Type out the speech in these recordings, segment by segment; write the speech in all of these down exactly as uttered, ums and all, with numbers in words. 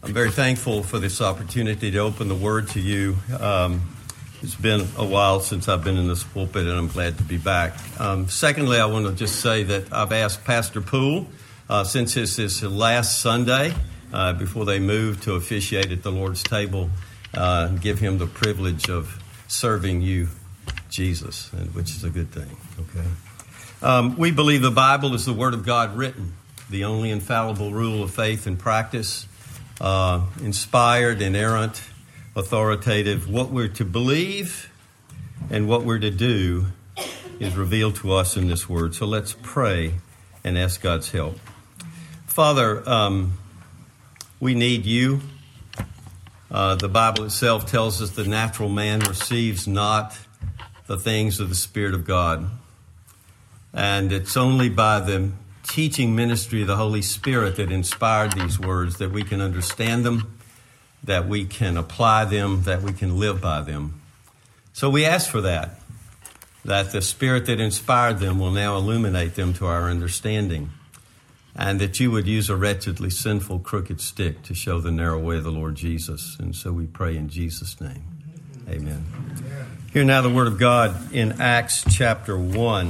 I'm very thankful for this opportunity to open the Word to you. Um, it's been a while since I've been in this pulpit, and I'm glad to be back. Um, secondly, I want to just say that I've asked Pastor Poole, uh, since this is his last Sunday uh, before they move to officiate at the Lord's table, uh, and give him the privilege of serving you, Jesus, which is a good thing. Okay. Um, we believe the Bible is the Word of God written, the only infallible rule of faith and practice. Uh, inspired, inerrant, authoritative. What we're to believe and what we're to do is revealed to us in this word. So let's pray and ask God's help. Father, um, we need you. Uh, the Bible itself tells us the natural man receives not the things of the Spirit of God. And it's only by the teaching ministry of the Holy Spirit that inspired these words, that we can understand them, that we can apply them, that we can live by them. So we ask for that, that the Spirit that inspired them will now illuminate them to our understanding, and that you would use a wretchedly sinful, crooked stick to show the narrow way of the Lord Jesus. And so we pray in Jesus' name. Amen. Hear now the Word of God in Acts chapter one.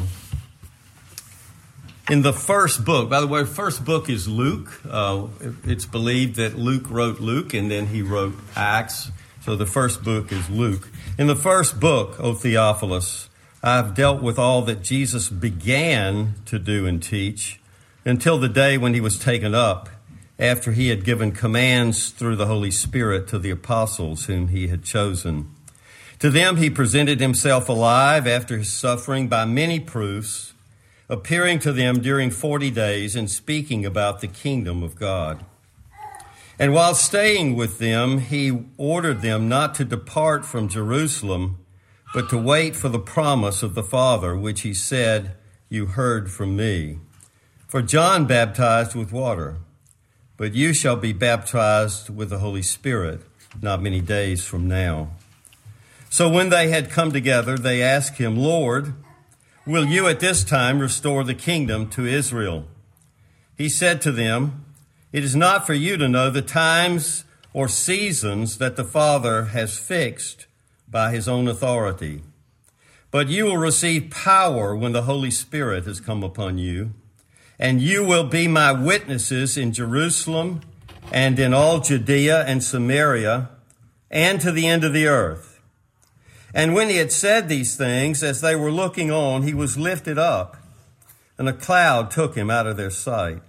In the first book, by the way, the first book is Luke. Uh, it's believed that Luke wrote Luke and then he wrote Acts. So the first book is Luke. In the first book, O Theophilus, I've dealt with all that Jesus began to do and teach until the day when he was taken up, after he had given commands through the Holy Spirit to the apostles whom he had chosen. To them he presented himself alive after his suffering by many proofs, appearing to them during forty days and speaking about the kingdom of God. And while staying with them, he ordered them not to depart from Jerusalem, but to wait for the promise of the Father, which he said, "You heard from me. For John baptized with water, but you shall be baptized with the Holy Spirit not many days from now." So when they had come together, they asked him, "Lord, will you at this time restore the kingdom to Israel?" He said to them, "It is not for you to know the times or seasons that the Father has fixed by his own authority. But you will receive power when the Holy Spirit has come upon you, and you will be my witnesses in Jerusalem and in all Judea and Samaria and to the end of the earth." And when he had said these things, as they were looking on, he was lifted up, and a cloud took him out of their sight.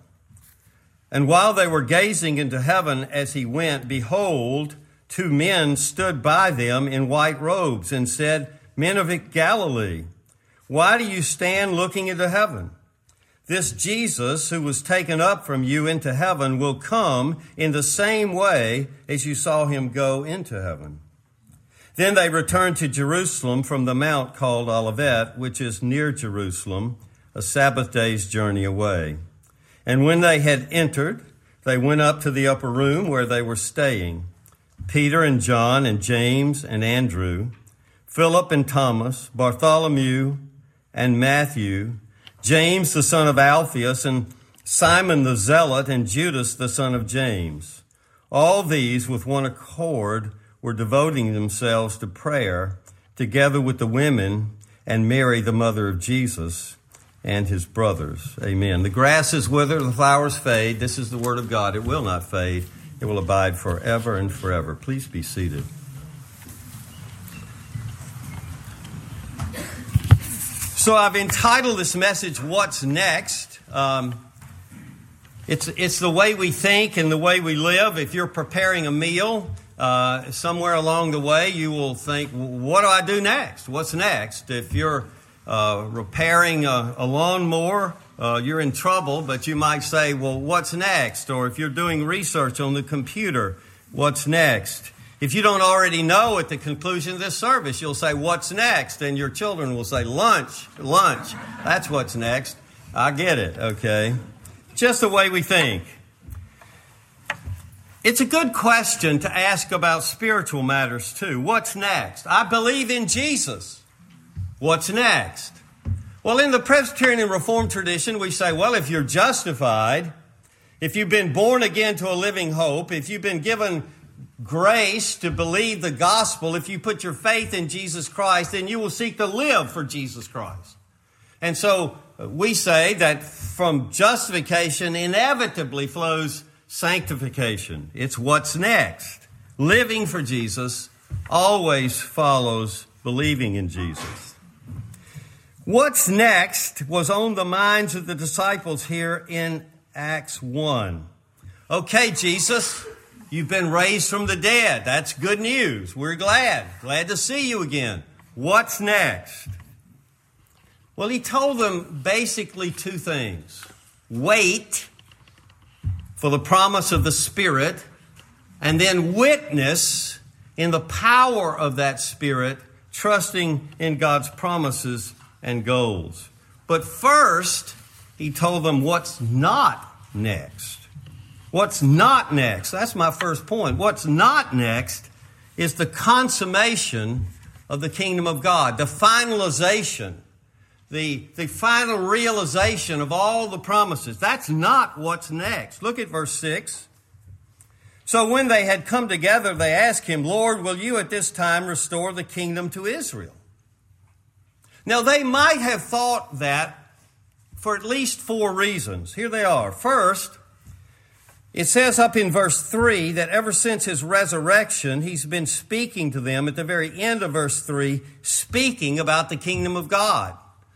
And while they were gazing into heaven as he went, behold, two men stood by them in white robes and said, "Men of Galilee, why do you stand looking into heaven? This Jesus who was taken up from you into heaven will come in the same way as you saw him go into heaven." Then they returned to Jerusalem from the mount called Olivet, which is near Jerusalem, a Sabbath day's journey away. And when they had entered, they went up to the upper room where they were staying, Peter and John and James and Andrew, Philip and Thomas, Bartholomew and Matthew, James the son of Alphaeus, and Simon the Zealot, and Judas the son of James. All these with one accord were devoting themselves to prayer, together with the women and Mary, the mother of Jesus, and his brothers. Amen. The grass is withered, the flowers fade. This is the word of God. It will not fade. It will abide forever and forever. Please be seated. So I've entitled this message, "What's Next?" Um, it's, it's the way we think and the way we live. If you're preparing a meal, Uh, somewhere along the way, you will think, what do I do next? What's next? If you're uh, repairing a, a lawnmower, uh, you're in trouble, but you might say, well, what's next? Or if you're doing research on the computer, what's next? If you don't already know at the conclusion of this service, you'll say, what's next? And your children will say, lunch, lunch. That's what's next. I get it, okay? Just the way we think. It's a good question to ask about spiritual matters too. What's next? I believe in Jesus. What's next? Well, in the Presbyterian and Reformed tradition, we say, well, if you're justified, if you've been born again to a living hope, if you've been given grace to believe the gospel, if you put your faith in Jesus Christ, then you will seek to live for Jesus Christ. And so we say that from justification inevitably flows sanctification. It's what's next. Living for Jesus always follows believing in Jesus. What's next was on the minds of the disciples here in Acts one. Okay, Jesus, you've been raised from the dead. That's good news. We're glad. Glad to see you again. What's next? Well, he told them basically two things. Wait for the promise of the Spirit, and then witness in the power of that Spirit, trusting in God's promises and goals. But first, he told them what's not next. What's not next? That's my first point. What's not next is the consummation of the kingdom of God, the finalization, the, the final realization of all the promises. That's not what's next. Look at verse six. So when they had come together, they asked him, Lord, will you at this time restore the kingdom to Israel? Now, they might have thought that for at least four reasons. Here they are. First, it says up in verse three that ever since his resurrection, he's been speaking to them at the very end of verse three, speaking about the kingdom of God.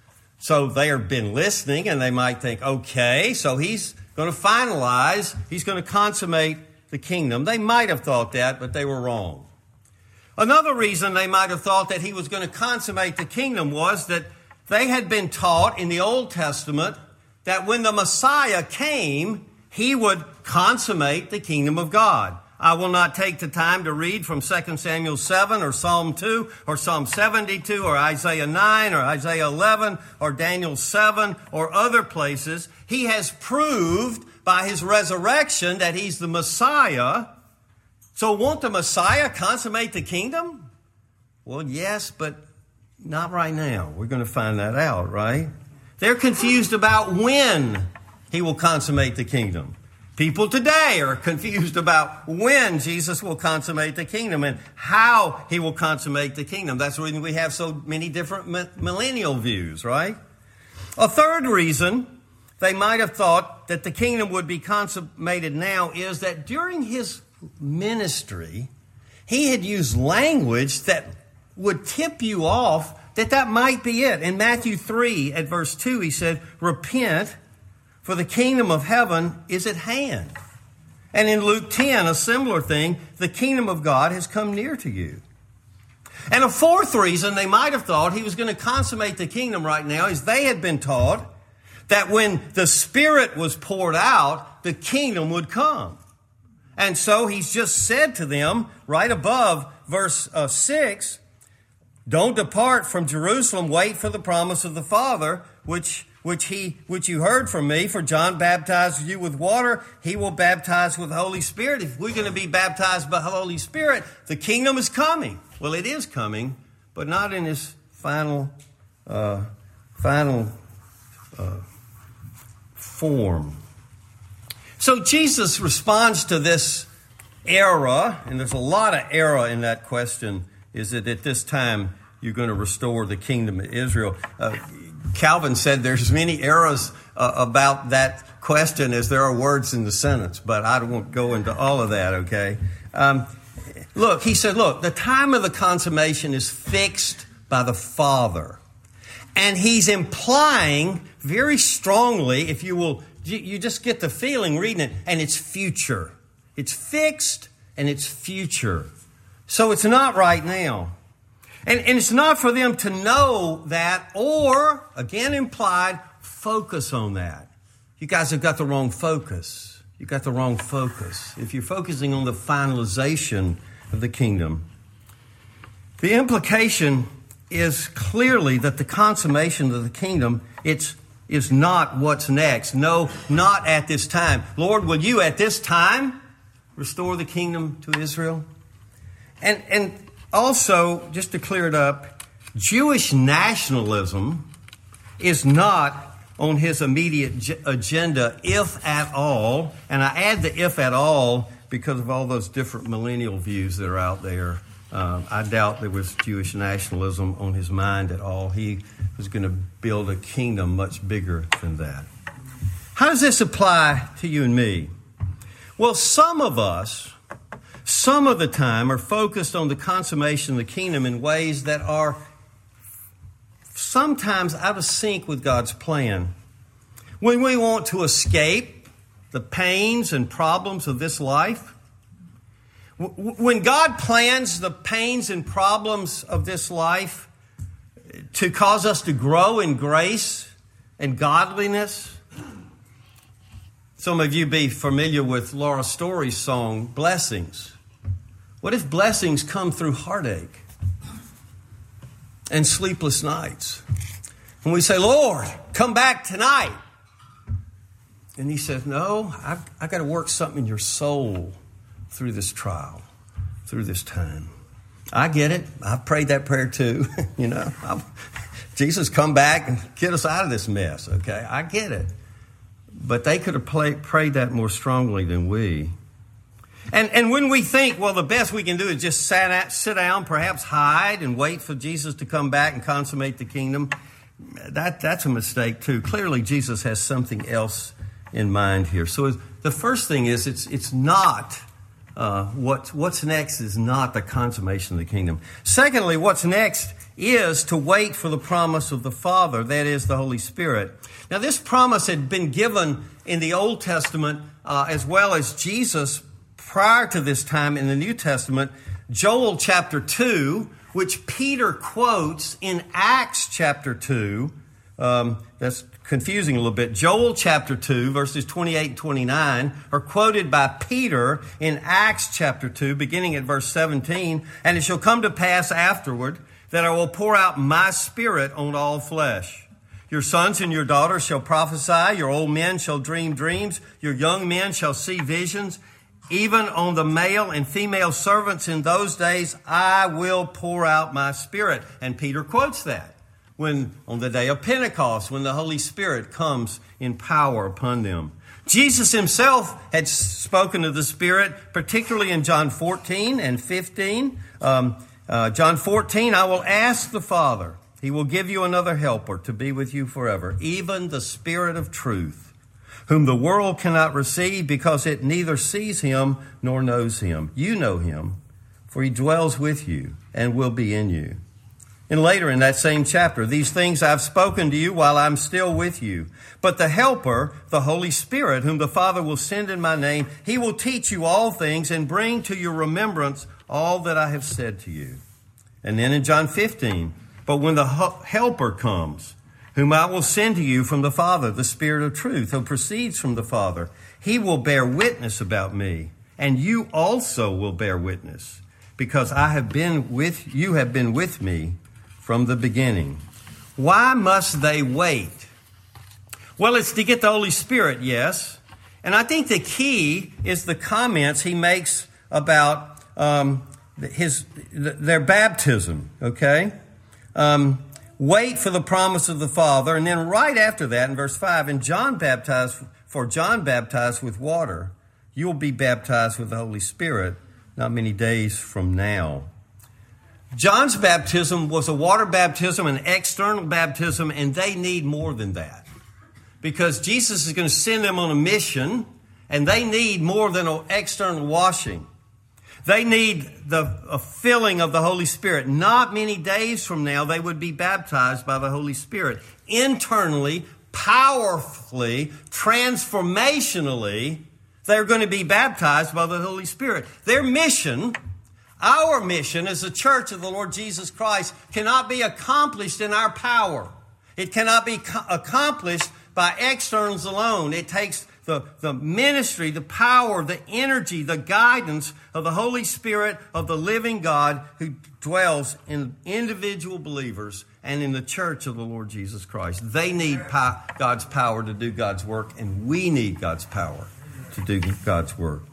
So they have been listening, and they might think, okay, so he's going to finalize, he's going to consummate the kingdom. They might have thought that, but they were wrong. Another reason they might have thought that he was going to consummate the kingdom was that they had been taught in the Old Testament that when the Messiah came, he would consummate the kingdom of God. I will not take the time to read from Second Samuel seven or Psalm two or Psalm seventy-two or Isaiah nine or Isaiah eleven or Daniel seven or other places. He has proved by his resurrection that he's the Messiah. So won't the Messiah consummate the kingdom? Well, yes, but not right now. We're going to find that out, right? They're confused about when he will consummate the kingdom. People today are confused about when Jesus will consummate the kingdom and how he will consummate the kingdom. That's the reason we have so many different millennial views, right? A third reason they might have thought that the kingdom would be consummated now is that during his ministry, he had used language that would tip you off that that might be it. In Matthew three at verse two, he said, repent, for the kingdom of heaven is at hand. And in Luke ten, a similar thing, the kingdom of God has come near to you. And a fourth reason they might have thought he was going to consummate the kingdom right now is they had been taught that when the Spirit was poured out, the kingdom would come. And so he's just said to them right above verse uh, six, don't depart from Jerusalem, wait for the promise of the Father, which which he which you heard from me, for John baptized you with water, he will baptize with the Holy Spirit. If we're going to be baptized by the Holy Spirit, the kingdom is coming. Well, it is coming, but not in its final uh, final uh, form. So Jesus responds to this error, and there's a lot of error in that question. Is it at this time you're going to restore the kingdom of Israel? Uh, Calvin said there's many errors uh, about that question as there are words in the sentence, but I won't go into all of that, okay? Um, look, he said, look, the time of the consummation is fixed by the Father. And he's implying very strongly, if you will, you, you just get the feeling reading it, and it's future. It's fixed and it's future. So it's not right now. And, and it's not for them to know that or, again implied, focus on that. You guys have got the wrong focus. You've got the wrong focus. If you're focusing on the finalization of the kingdom. The implication is clearly that the consummation of the kingdom, it's is not what's next. No, not at this time. Lord, will you at this time restore the kingdom to Israel? And and also, just to clear it up, Jewish nationalism is not on his immediate j- agenda, if at all. And I add the if at all because of all those different millennial views that are out there. Uh, I doubt there was Jewish nationalism on his mind at all. He was going to build a kingdom much bigger than that. How does this apply to you and me? Well, some of us, some of the time, are focused on the consummation of the kingdom in ways that are sometimes out of sync with God's plan. When we want to escape the pains and problems of this life, when God plans the pains and problems of this life to cause us to grow in grace and godliness. Some of you be familiar with Laura Story's song, Blessings. What if blessings come through heartache and sleepless nights? And we say, Lord, come back tonight. And he says, no, I've, I've got to work something in your soul through this trial, through this time. I get it. I've prayed that prayer too. you know, I've, Jesus, come back and get us out of this mess. Okay, I get it. But they could have play, prayed that more strongly than we. And and when we think, well, the best we can do is just sit, at, sit down, perhaps hide and wait for Jesus to come back and consummate the kingdom, that that's a mistake too. Clearly, Jesus has something else in mind here. So the first thing is it's it's not... Uh, what, what's next is not the consummation of the kingdom. Secondly, what's next is to wait for the promise of the Father, that is the Holy Spirit. Now, this promise had been given in the Old Testament uh, as well as Jesus prior to this time in the New Testament. Joel chapter two, which Peter quotes in Acts chapter two. Um, that's confusing a little bit. Joel chapter two, verses twenty-eight and twenty-nine are quoted by Peter in Acts chapter two, beginning at verse seventeen. And it shall come to pass afterward that I will pour out my Spirit on all flesh. Your sons and your daughters shall prophesy. Your old men shall dream dreams. Your young men shall see visions. Even on the male and female servants in those days, I will pour out my Spirit. And Peter quotes that. When on the day of Pentecost, when the Holy Spirit comes in power upon them. Jesus himself had spoken of the Spirit, particularly in John fourteen and fifteen. Um, uh, John fourteen, I will ask the Father. He will give you another helper to be with you forever, even the Spirit of truth, whom the world cannot receive because it neither sees him nor knows him. You know him, for he dwells with you and will be in you. And later in that same chapter, these things I've spoken to you while I'm still with you. But the Helper, the Holy Spirit, whom the Father will send in my name, he will teach you all things and bring to your remembrance all that I have said to you. And then in John fifteen, but when the Helper comes, whom I will send to you from the Father, the Spirit of truth, who proceeds from the Father, he will bear witness about me, and you also will bear witness, because I have been with you have been with me from the beginning. Why must they wait? Well, it's to get the Holy Spirit, yes. And I think the key is the comments he makes about um, his their baptism, okay? Um, wait for the promise of the Father. And then right after that, in verse five, and John baptized, for John baptized with water, you will be baptized with the Holy Spirit not many days from now. John's baptism was a water baptism, an external baptism, and they need more than that. Because Jesus is going to send them on a mission, and they need more than an external washing. They need the a filling of the Holy Spirit. Not many days from now, they would be baptized by the Holy Spirit. Internally, powerfully, transformationally, they're going to be baptized by the Holy Spirit. Their mission... Our mission as the church of the Lord Jesus Christ cannot be accomplished in our power. It cannot be co- accomplished by externals alone. It takes the, the ministry, the power, the energy, the guidance of the Holy Spirit of the living God who dwells in individual believers and in the church of the Lord Jesus Christ. They need po- God's power to do God's work, and we need God's power to do God's work.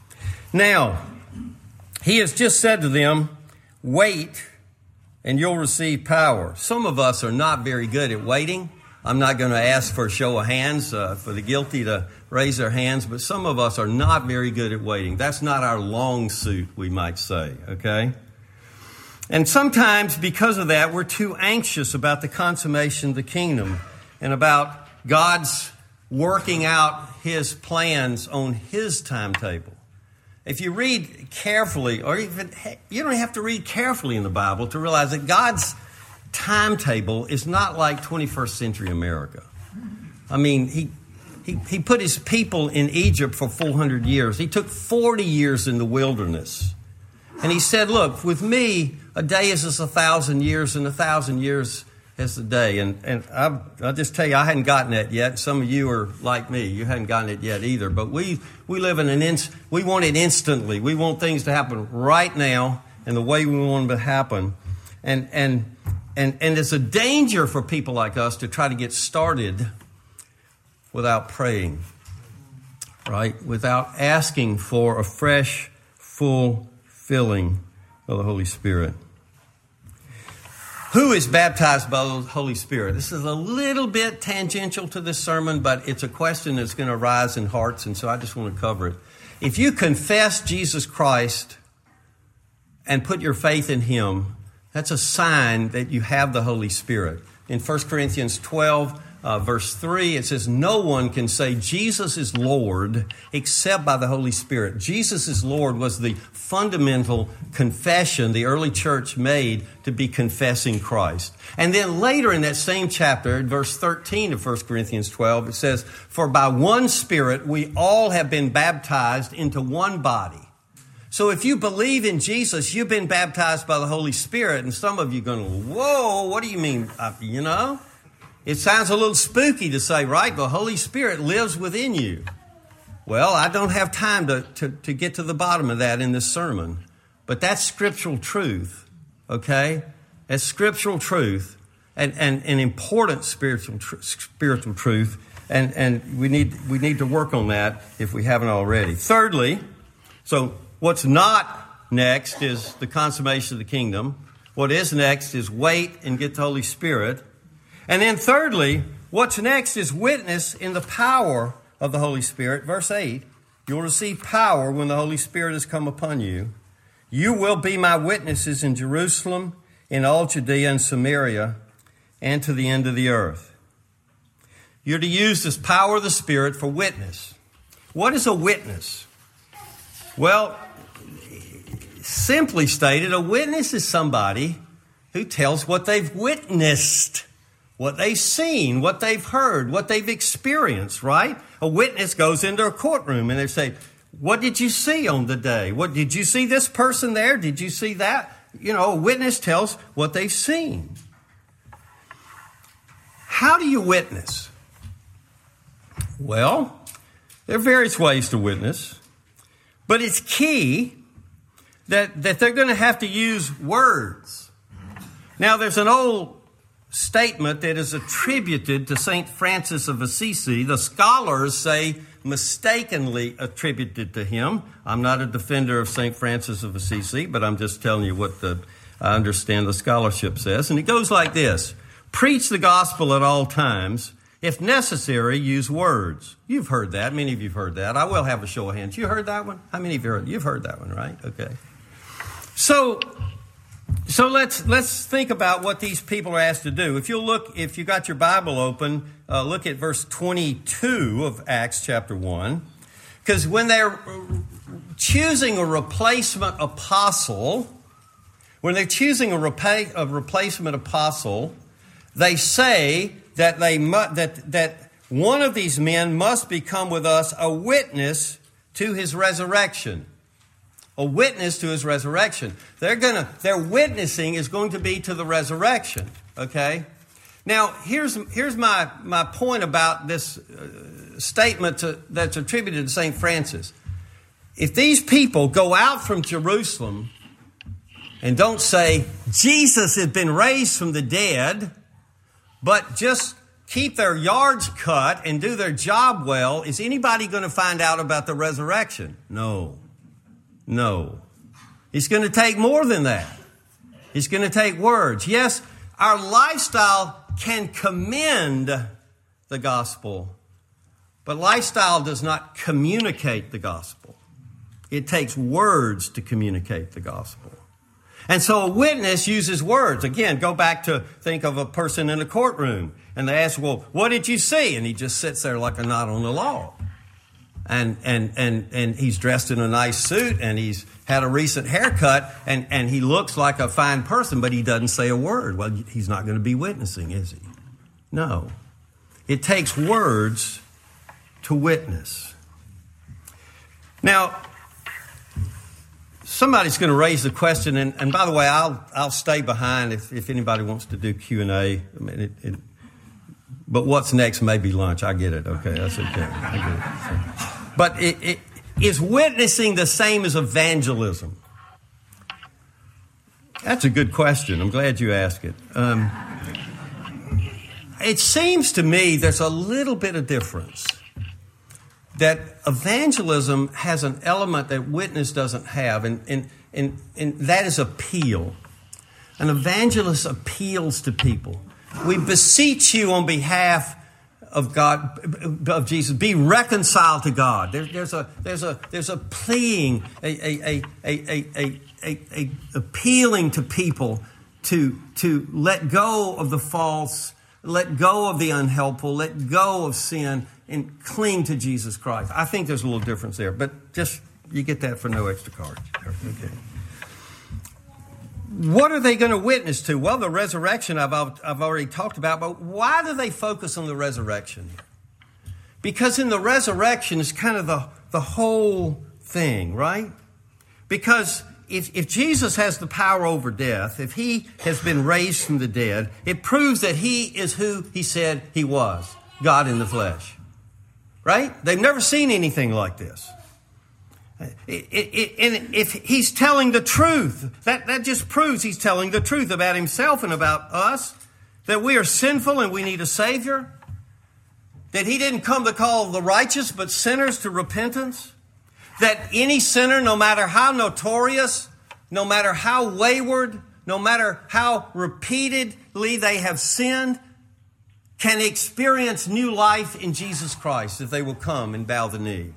Now, he has just said to them, wait and you'll receive power. Some of us are not very good at waiting. I'm not going to ask for a show of hands uh, for the guilty to raise their hands, but some of us are not very good at waiting. That's not our long suit, we might say, okay? And sometimes because of that, we're too anxious about the consummation of the kingdom and about God's working out His plans on His timetable. If you read carefully, or even, you don't have to read carefully in the Bible to realize that God's timetable is not like twenty-first century America. I mean, he, he, he put His people in Egypt for four hundred years. He took forty years in the wilderness. And He said, look, with me, a day is as a thousand years, and a thousand years as a day. And, and I, I'll just tell you, I hadn't gotten that yet. Some of you are like me. You hadn't gotten it yet either. But we, we live in an ins- we want it instantly. We want things to happen right now and the way we want them to happen. And, and, and, and it's a danger for people like us to try to get started without praying, right? Without asking for a fresh, full filling of the Holy Spirit. Who is baptized by the Holy Spirit? This is a little bit tangential to this sermon, but it's a question that's going to arise in hearts, and so I just want to cover it. If you confess Jesus Christ and put your faith in Him, that's a sign that you have the Holy Spirit. In First Corinthians twelve, uh, verse three, it says, no one can say Jesus is Lord except by the Holy Spirit. Jesus is Lord was the fundamental confession the early church made to be confessing Christ. And then later in that same chapter, in verse thirteen of First Corinthians twelve, it says, for by one Spirit we all have been baptized into one body. So if you believe in Jesus, you've been baptized by the Holy Spirit. And some of you are going, whoa, what do you mean? Uh, you know, it sounds a little spooky to say, right? The Holy Spirit lives within you. Well, I don't have time to, to, to get to the bottom of that in this sermon. But that's scriptural truth, okay? That's scriptural truth and, and, and important spiritual tr- spiritual truth. And, and we need we need to work on that if we haven't already. Thirdly, so what's not next is the consummation of the kingdom. What is next is wait and get the Holy Spirit. And then thirdly, what's next is witness in the power of the Holy Spirit. Verse eight, you'll receive power when the Holy Spirit has come upon you. You will be my witnesses in Jerusalem, in all Judea and Samaria, and to the end of the earth. You're to use this power of the Spirit for witness. What is a witness? Well, simply stated, a witness is somebody who tells what they've witnessed, what they've seen, what they've heard, what they've experienced, right? A witness goes into a courtroom and they say, what did you see on the day? What did you see this person there? Did you see that? You know, a witness tells what they've seen. How do you witness? Well, there are various ways to witness, but it's key that, that they're going to have to use words. Now, there's an old statement that is attributed to Saint Francis of Assisi. The scholars say mistakenly attributed to him. I'm not a defender of Saint Francis of Assisi, but I'm just telling you what the, I understand the scholarship says. And it goes like this. Preach the gospel at all times. If necessary, use words. You've heard that. Many of you have heard that. I will have a show of hands. You heard that one? How many of you heard? You've heard that one, right? Okay. So, so let's let's think about what these people are asked to do. If you look, if you got your Bible open, uh, look at verse twenty-two of Acts chapter one, because when they're choosing a replacement apostle, when they're choosing a, repay, a replacement apostle, they say that they mu- that that one of these men must become with us a witness to his resurrection. A witness to his resurrection. They're gonna, their witnessing is going to be to the resurrection. Okay? Now, here's here's my, my point about this uh, statement to, that's attributed to Saint Francis. If these people go out from Jerusalem and don't say, Jesus has been raised from the dead, but just keep their yards cut and do their job well, is anybody going to find out about the resurrection? No. No. It's going to take more than that. It's going to take words. Yes, our lifestyle can commend the gospel, but lifestyle does not communicate the gospel. It takes words to communicate the gospel. And so a witness uses words. Again, go back to think of a person in a courtroom, and they ask, well, what did you see? And he just sits there like a knot on the log. And and and and he's dressed in a nice suit, and he's had a recent haircut, and, and he looks like a fine person, but he doesn't say a word. Well, he's not going to be witnessing, is he? No. It takes words to witness. Now, somebody's going to raise the question, and, and by the way, I'll I'll stay behind if, if anybody wants to do Q and A. I mean, it, it, but what's next may be lunch. I get it. Okay, that's okay. I get it. So, but it, it, is witnessing the same as evangelism? That's a good question. I'm glad you asked it. Um, it seems to me there's a little bit of difference. That evangelism has an element that witness doesn't have, and, and, and, and that is appeal. An evangelist appeals to people. We beseech you on behalf of God, of Jesus, be reconciled to God. There, there's a there's a there's a pleading, a a a a a a, a appealing to people to to let go of the false, let go of the unhelpful, let go of sin, and cling to Jesus Christ. I think there's a little difference there, but just you get that for no extra charge. Okay. What are they going to witness to? Well, the resurrection I've I've already talked about, but why do they focus on the resurrection? Because in the resurrection is kind of the, the whole thing, right? Because if, if Jesus has the power over death, if he has been raised from the dead, it proves that he is who he said he was, God in the flesh. Right? They've never seen anything like this. It, it, it, and if he's telling the truth, that, that just proves he's telling the truth about himself and about us, that we are sinful and we need a Savior, that he didn't come to call the righteous but sinners to repentance, that any sinner, no matter how notorious, no matter how wayward, no matter how repeatedly they have sinned, can experience new life in Jesus Christ if they will come and bow the knee.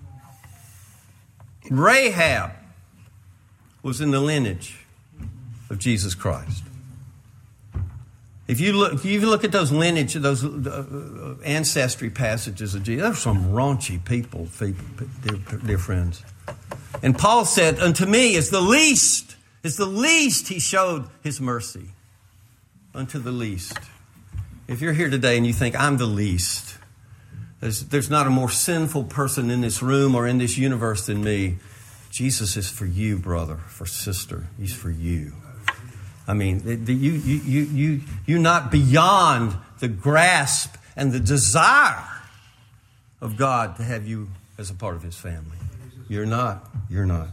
Rahab was in the lineage of Jesus Christ. If you look, if you look at those lineage, those uh, ancestry passages of Jesus, they're some raunchy people, dear, dear friends. And Paul said, "Unto me is the least, is the least he showed his mercy." Unto the least. If you're here today and you think I'm the least, There's, there's not a more sinful person in this room or in this universe than me. Jesus is for you, brother, for sister. He's for you. I mean, the, you, you, you, you, you're not beyond the grasp and the desire of God to have you as a part of his family. You're not. You're not.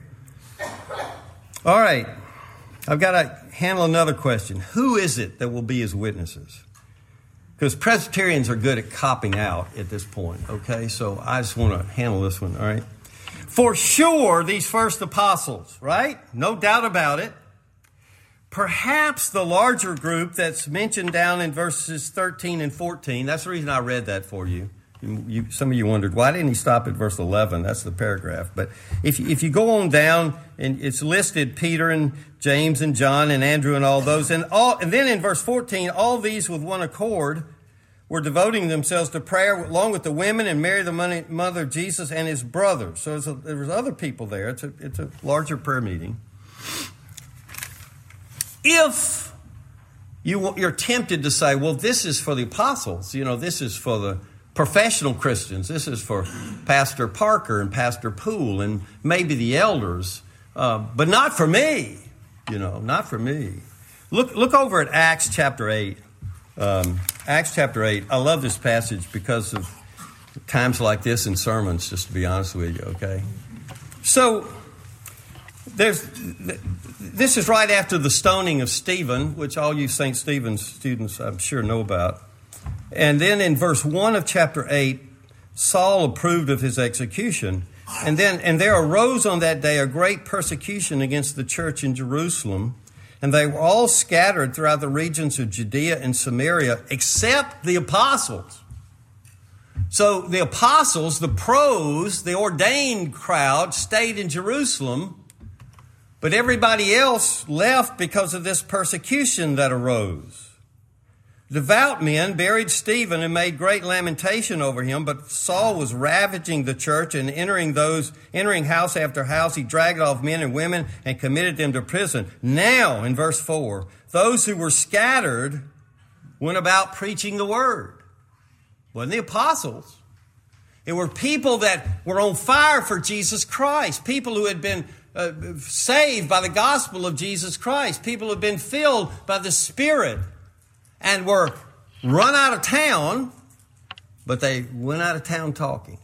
All right. I've got to handle another question. Who is it that will be his witnesses? Because Presbyterians are good at copping out at this point, okay? So I just want to handle this one, all right? For sure, these first apostles, right? No doubt about it. Perhaps the larger group that's mentioned down in verses thirteen and fourteen. That's the reason I read that for you. You, you some of you wondered, why didn't he stop at verse eleven? That's the paragraph. But if, if you go on down, and it's listed Peter and James and John and Andrew and all those. And all, and then in verse fourteen, all these with one accord were devoting themselves to prayer along with the women and Mary, the mother of Jesus, and his brothers. So a, there was other people there. It's a, it's a larger prayer meeting. If you, you're tempted to say, well, this is for the apostles, you know, this is for the professional Christians, this is for Pastor Parker and Pastor Poole and maybe the elders, uh, but not for me, you know, not for me. Look, look over at Acts chapter eight. Um, Acts chapter eight. I love this passage because of times like this in sermons, just to be honest with you, okay? So, there's this is right after the stoning of Stephen, which all you Saint Stephen's students, I'm sure, know about. And then in verse one of chapter eight, Saul approved of his execution. And then, and there arose on that day a great persecution against the church in Jerusalem. And they were all scattered throughout the regions of Judea and Samaria, except the apostles. So the apostles, the pros, the ordained crowd, stayed in Jerusalem, but everybody else left because of this persecution that arose. Devout men buried Stephen and made great lamentation over him, but Saul was ravaging the church and entering those entering house after house. He dragged off men and women and committed them to prison. Now, in verse four, those who were scattered went about preaching the word. It wasn't the apostles. It were people that were on fire for Jesus Christ, people who had been uh, saved by the gospel of Jesus Christ, people who had been filled by the Spirit, and were run out of town, but they went out of town talking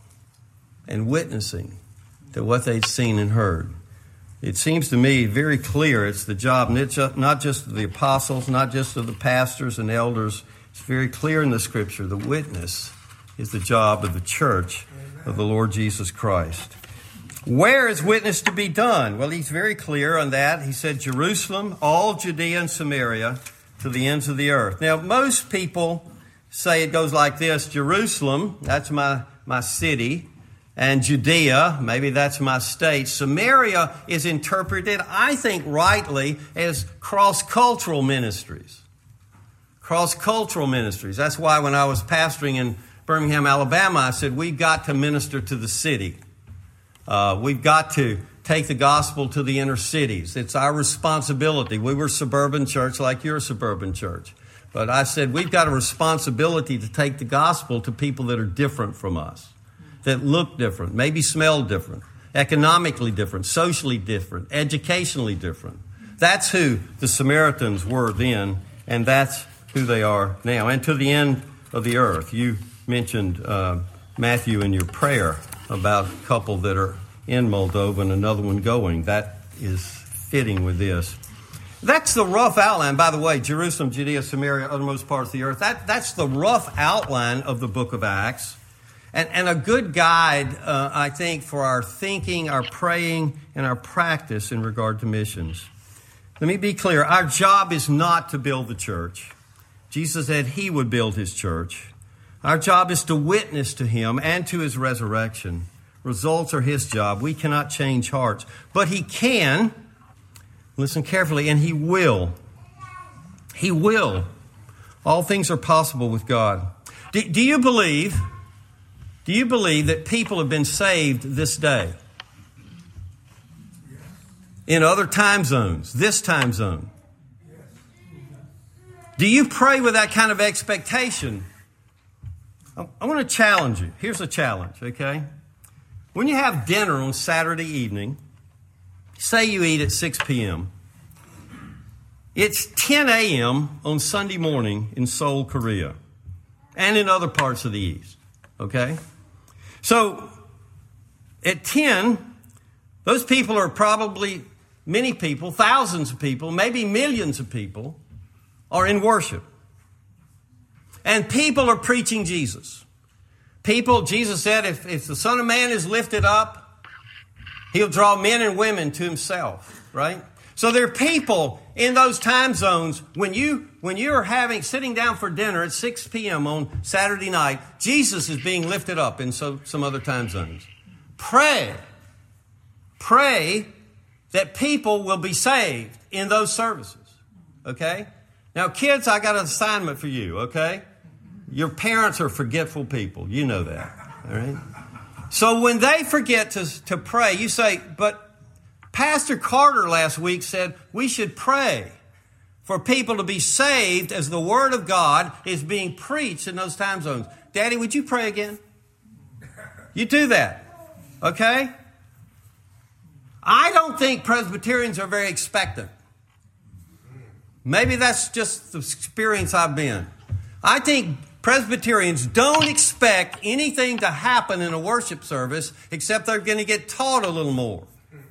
and witnessing to what they'd seen and heard. It seems to me very clear it's the job not just of the apostles, not just of the pastors and elders. It's very clear in the Scripture. The witness is the job of the church of the Lord Jesus Christ. Where is witness to be done? Well, he's very clear on that. He said Jerusalem, all Judea and Samaria, to the ends of the earth. Now, most people say it goes like this: Jerusalem, that's my, my city, and Judea, maybe that's my state. Samaria is interpreted, I think rightly, as cross-cultural ministries. Cross-cultural ministries. That's why when I was pastoring in Birmingham, Alabama, I said, we've got to minister to the city. Uh, we've got to take the gospel to the inner cities. It's our responsibility. We were a suburban church like you're a suburban church. But I said we've got a responsibility to take the gospel to people that are different from us, that look different, maybe smell different, economically different, socially different, educationally different. That's who the Samaritans were then, and that's who they are now. And to the end of the earth. You mentioned, uh, Matthew, in your prayer about a couple that are in Moldova and another one going. That is fitting with this. That's the rough outline. By the way, Jerusalem, Judea, Samaria, uttermost parts of the earth. That, that's the rough outline of the book of Acts. And, and a good guide, uh, I think, for our thinking, our praying, and our practice in regard to missions. Let me be clear. Our job is not to build the church. Jesus said he would build his church. Our job is to witness to him and to his resurrection. Results are his job. We cannot change hearts. But he can, listen carefully, and he will. He will. All things are possible with God. Do, do you believe, do you believe that people have been saved this day? In other time zones, this time zone? Do you pray with that kind of expectation? I want to challenge you. Here's a challenge, okay? When you have dinner on Saturday evening, say you eat at six p.m., it's ten a.m. on Sunday morning in Seoul, Korea, and in other parts of the East, okay? So at ten, those people are probably, many people, thousands of people, maybe millions of people, are in worship. And people are preaching Jesus. People, Jesus said, if, if the Son of Man is lifted up, he'll draw men and women to himself, right? So there are people in those time zones when you when you're having sitting down for dinner at six p.m. on Saturday night, Jesus is being lifted up in so, some other time zones. Pray. Pray that people will be saved in those services. Okay? Now, kids, I got an assignment for you, okay? Your parents are forgetful people. You know that, all right? So when they forget to, to pray, you say, but Pastor Carter last week said we should pray for people to be saved as the Word of God is being preached in those time zones. Daddy, would you pray again? You do that, okay? I don't think Presbyterians are very expectant. Maybe that's just the experience I've been. I think Presbyterians don't expect anything to happen in a worship service except they're going to get taught a little more.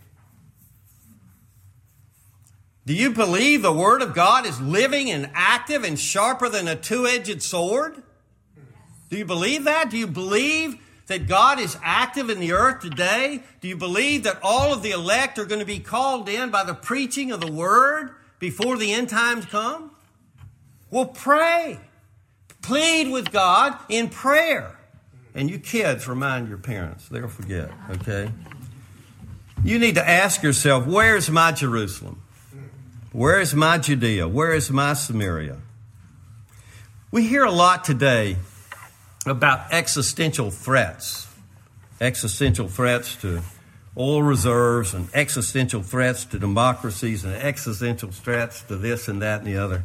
Do you believe the Word of God is living and active and sharper than a two-edged sword? Do you believe that? Do you believe that God is active in the earth today? Do you believe that all of the elect are going to be called in by the preaching of the Word? before the end times come? Well, pray. Plead with God in prayer. And you kids, remind your parents. They'll forget, okay? You need to ask yourself, where is my Jerusalem? Where is my Judea? Where is my Samaria? We hear a lot today about existential threats. Existential threats to oil reserves and existential threats to democracies and existential threats to this and that and the other.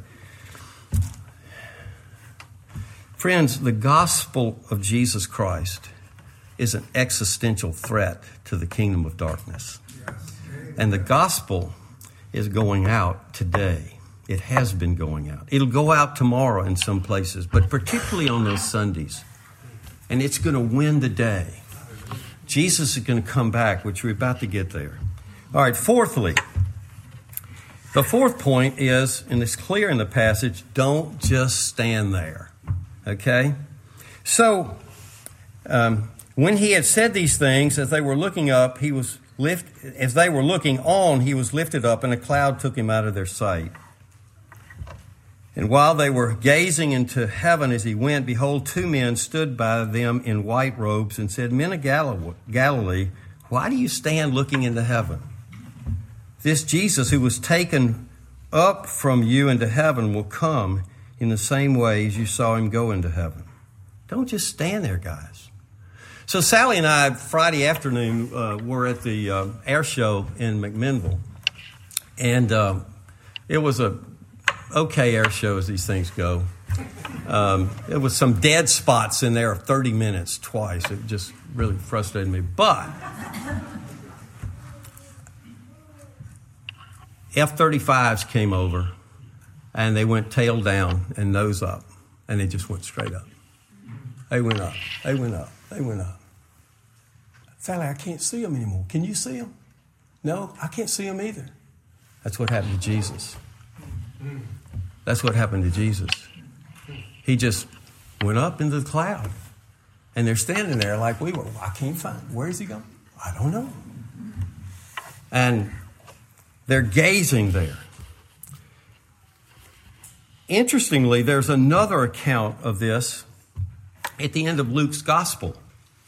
Friends, the gospel of Jesus Christ is an existential threat to the kingdom of darkness. And the gospel is going out today. It has been going out. It'll go out tomorrow in some places, but particularly on those Sundays. And it's going to win the day. Jesus is going to come back, which we're about to get there. All right, fourthly, the fourth point is, and it's clear in the passage, don't just stand there. Okay? So, um, when he had said these things, as they were looking up, he was lift. As they were looking on, he was lifted up, and a cloud took him out of their sight. And while they were gazing into heaven as he went, behold, two men stood by them in white robes and said, Men of Galilee, why do you stand looking into heaven? This Jesus who was taken up from you into heaven will come in the same way as you saw him go into heaven. Don't just stand there, guys. So Sally and I, Friday afternoon, uh, were at the uh, air show in McMinnville. And uh, it was a okay air show as these things go. Um, there was some dead spots in there of thirty minutes twice. It just really frustrated me. But F thirty-fives came over, and they went tail down and nose up, and they just went straight up. They went up. They went up. They went up. Sally, I can't see them anymore. Can you see them? No, I can't see them either. That's what happened to Jesus. That's what happened to Jesus. He just went up into the cloud. And they're standing there like we were. I can't find him. Where is he going? I don't know. And they're gazing there. Interestingly, there's another account of this at the end of Luke's gospel.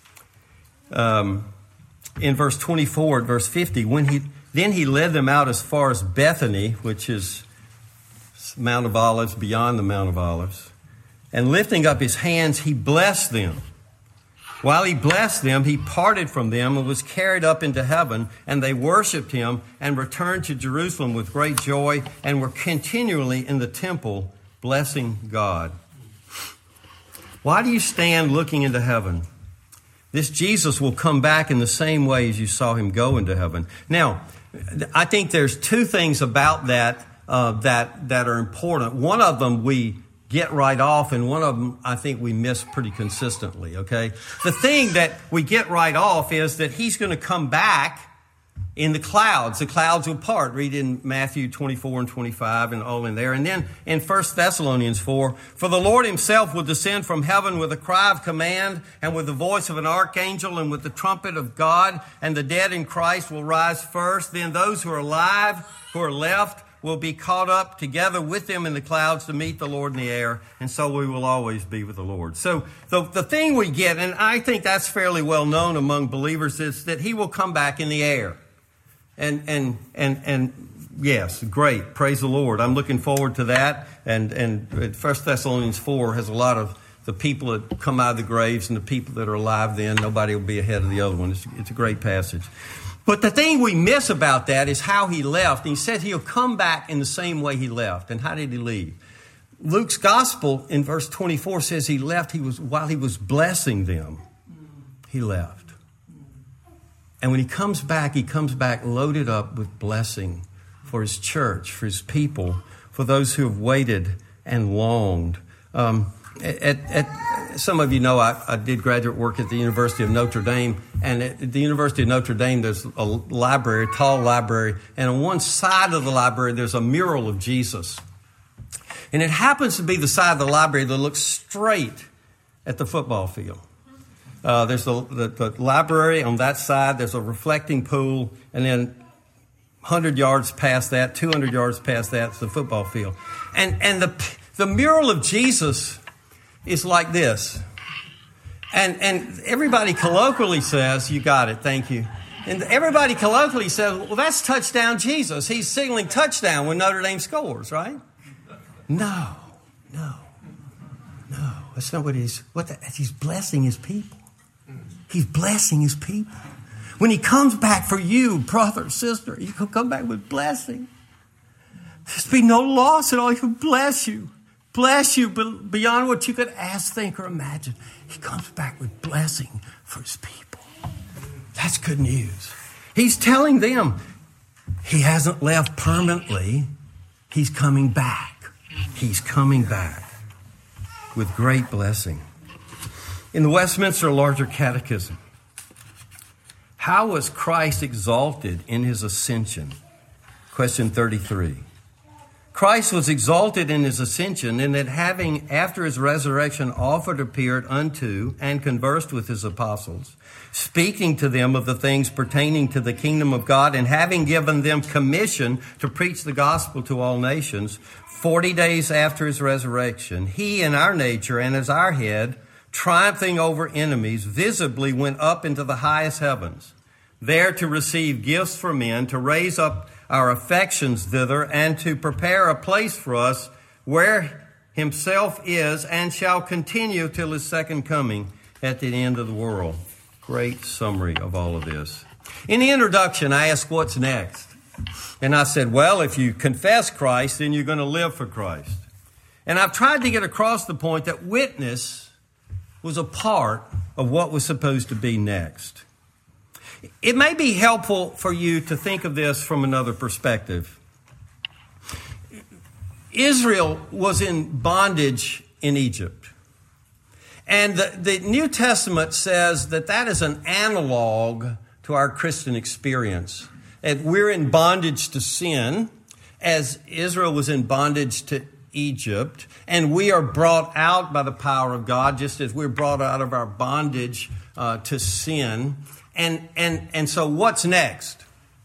Um, in verse twenty-four, verse fifty, when he then he led them out as far as Bethany, which is Mount of Olives, beyond the Mount of Olives. And lifting up his hands, he blessed them. While he blessed them, he parted from them and was carried up into heaven, and they worshipped him and returned to Jerusalem with great joy and were continually in the temple blessing God. Why do you stand looking into heaven? This Jesus will come back in the same way as you saw him go into heaven. Now, I think there's two things about that Uh, that that are important. One of them we get right off, and one of them I think we miss pretty consistently, okay? The thing that we get right off is that he's going to come back in the clouds. The clouds will part. Read in Matthew twenty-four and twenty-five and all in there. And then in First Thessalonians four, for the Lord himself will descend from heaven with a cry of command and with the voice of an archangel and with the trumpet of God, and the dead in Christ will rise first. Then those who are alive, who are left, will be caught up together with them in the clouds to meet the Lord in the air, and so we will always be with the Lord. So the, the thing we get, and I think that's fairly well known among believers, is that he will come back in the air. And and and and yes, great. Praise the Lord. I'm looking forward to that. And and First Thessalonians four has a lot of the people that come out of the graves and the people that are alive then. Nobody will be ahead of the other one. It's, it's a great passage. But the thing we miss about that is how he left. And he said he'll come back in the same way he left. And how did he leave? Luke's gospel in verse twenty-four says he left he was while he was blessing them. He left. And when he comes back, he comes back loaded up with blessing for his church, for his people, for those who have waited and longed. Um, At, at, some of you know I, I did graduate work at the University of Notre Dame, and at the University of Notre Dame there's a library, a tall library, and on one side of the library there's a mural of Jesus. And it happens to be the side of the library that looks straight at the football field. Uh, there's the, the, the library on that side, there's a reflecting pool, and then one hundred yards past that, two hundred yards past that, it's the football field. And and the the mural of Jesus is like this. And and everybody colloquially says, you got it, thank you. And everybody colloquially says, well, that's touchdown Jesus. He's signaling touchdown when Notre Dame scores, right? No, no, no. That's not what he's, what the, he's blessing his people. He's blessing his people. When he comes back for you, brother, sister, he will come back with blessing. There's be no loss at all. He will bless you. Bless you beyond what you could ask, think, or imagine. He comes back with blessing for his people. That's good news. He's telling them he hasn't left permanently. He's coming back. He's coming back with great blessing. In the Westminster Larger Catechism, how was Christ exalted in his ascension? Question thirty-three. Christ was exalted in his ascension in that having, after his resurrection, often appeared unto and conversed with his apostles, speaking to them of the things pertaining to the kingdom of God, and having given them commission to preach the gospel to all nations, forty days after his resurrection, he in our nature and as our head, triumphing over enemies, visibly went up into the highest heavens, there to receive gifts from men, to raise up our affections thither, and to prepare a place for us where himself is and shall continue till his second coming at the end of the world. Great summary of all of this. In the introduction, I asked, what's next? And I said, well, if you confess Christ, then you're going to live for Christ. And I've tried to get across the point that witness was a part of what was supposed to be next. It may be helpful for you to think of this from another perspective. Israel was in bondage in Egypt. And the, the New Testament says that that is an analog to our Christian experience. And we're in bondage to sin, as Israel was in bondage to Egypt. And we are brought out by the power of God, just as we're brought out of our bondage uh, to sin. And, and, and so what's next?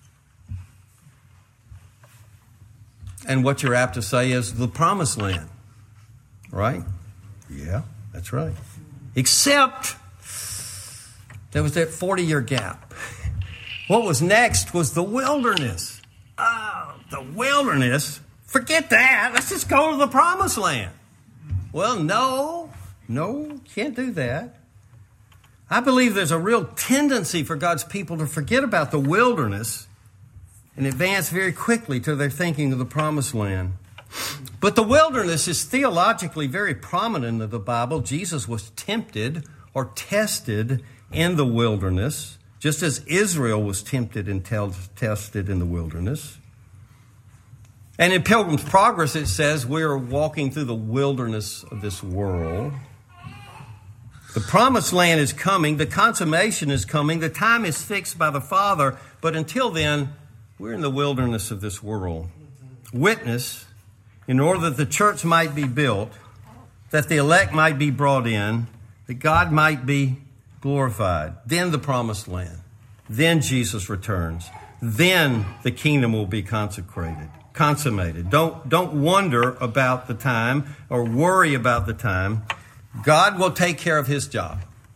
And what you're apt to say is the promised land, right? Yeah, that's right. Except there was that forty-year gap. What was next was the wilderness. Oh, the wilderness. Forget that. Let's just go to the promised land. Well, no, no, can't do that. I believe there's a real tendency for God's people to forget about the wilderness and advance very quickly to their thinking of the promised land. But the wilderness is theologically very prominent in the Bible. Jesus was tempted or tested in the wilderness, just as Israel was tempted and tested in the wilderness. And in Pilgrim's Progress, it says we're walking through the wilderness of this world. The promised land is coming. The consummation is coming. The time is fixed by the Father. But until then, we're in the wilderness of this world. Witness, in order that the church might be built, that the elect might be brought in, that God might be glorified. Then the promised land. Then Jesus returns. Then the kingdom will be consecrated, consummated. Don't, don't wonder about the time or worry about the time. God will take care of his job.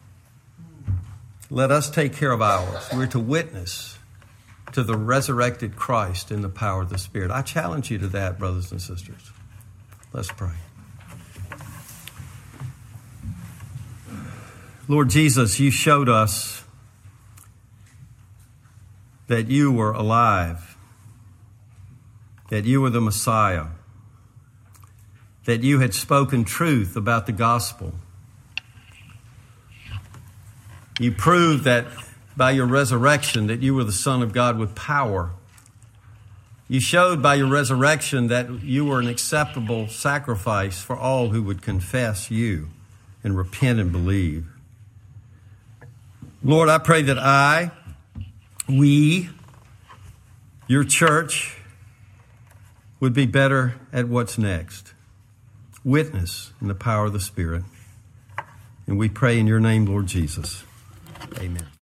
Let us take care of ours. We're to witness to the resurrected Christ in the power of the Spirit. I challenge you to that, brothers and sisters. Let's pray. Lord Jesus, you showed us that you were alive, that you were the Messiah, that you had spoken truth about the gospel. You proved that by your resurrection that you were the Son of God with power. You showed by your resurrection that you were an acceptable sacrifice for all who would confess you and repent and believe. Lord, I pray that I, we, your church, would be better at what's next. Witness in the power of the Spirit. And we pray in your name, Lord Jesus. Amen.